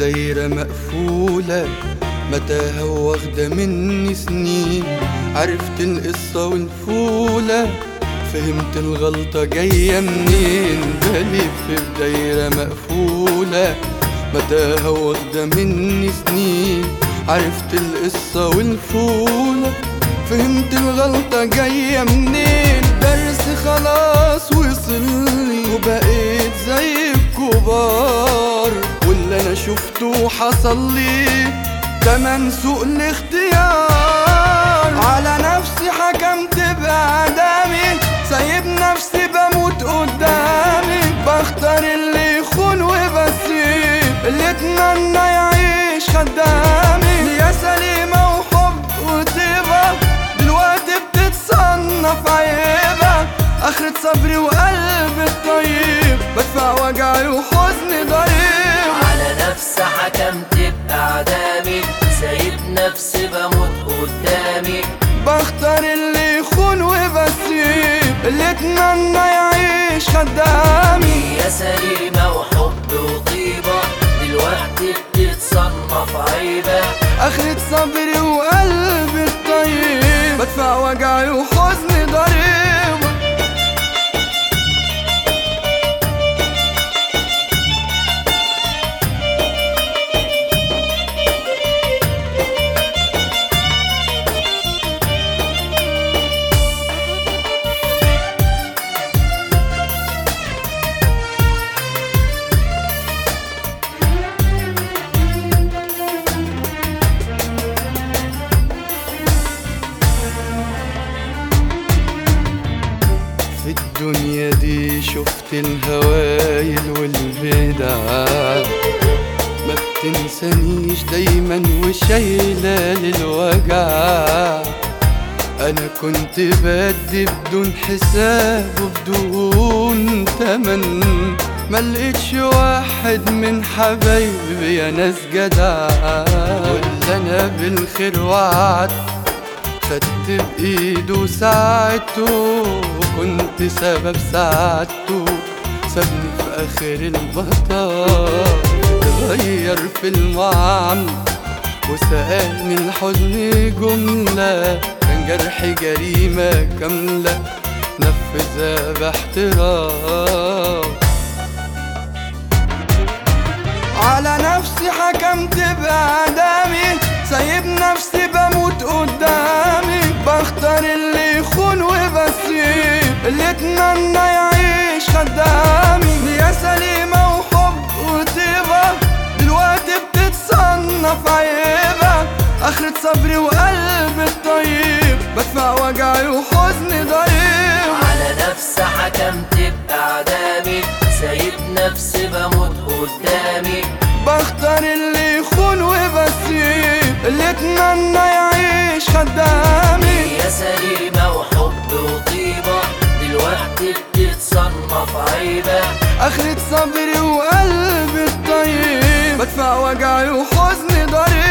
دايرة مقفولة، متاهة واخدة مني سنين. عرفت القصة والفولة، فهمت الغلطة جاية منين. بلف في دايرة مقفولة، متاهة واخدة مني سنين. عرفت القصة والفولة، فهمت الغلطة جاية منين. درس خلاص وصلني وبقيت زي الكبار، واللي انا شفته حصل لي تمن سوء الاختيار. على نفسي حكمت بإعدامي، سايب نفسي بموت قدامي. بختار اللي يخون وبسيب اللي اتمنى يعيش خدامي. يا سليمة وحب وطيبة دلوقتي بتتصنف عيبة. آخرة صبري وقلبي الطيب بدفع وجعي وحزني ضريب. على نفسي حكمت بإعدامي، سايب نفسي بموت قدامي. بختار اللي يخون وبسيب اللي اتمنى يعيش خدامي. يا سليمة وحب وطيبة دلوقتي بتتصنف عيبة. آخرة صبري وقلبي الطيب بدفع وجعي وحزني ضريب. في الدنيا دي شفت الهوايل والبدع، ما بتنسانيش دايما وشايلة للوجع. انا كنت بدي بدون حساب وبدون تمن، ملقتش واحد من حبايبي يا ناس جدع. واللي انا بالخير وعد خدت بإيده ساعته، وكنت سبب سعادته. سابني في آخر المطاف، اتغير في المعاملة وسألني الحزن جملة. كان جرحي جريمة كاملة نفذها باحترام. على نفسي حكمت بإعدامي، سايب نفسي بموت قدامي. بختار اللي يخون وبسيب اللي اتمنى يعيش خدامي. يا سليمة وحب وطيبة دلوقتي بتتصنف عيبة. آخرة صبري وقلبي الطيب بدفع وجعي وحزني ضريب. على نفسي حكمت بإعدامي، سايب نفسي بموت قدامي. بختار اللي يخون وبسيب اللي اتمنى يعيش خدامي. يا سليمة وحب وطيبة دلوقتي بتتصنف عيبة. آخرة صبري وقلبي الطيب بدفع وجعي وحزني ضريب.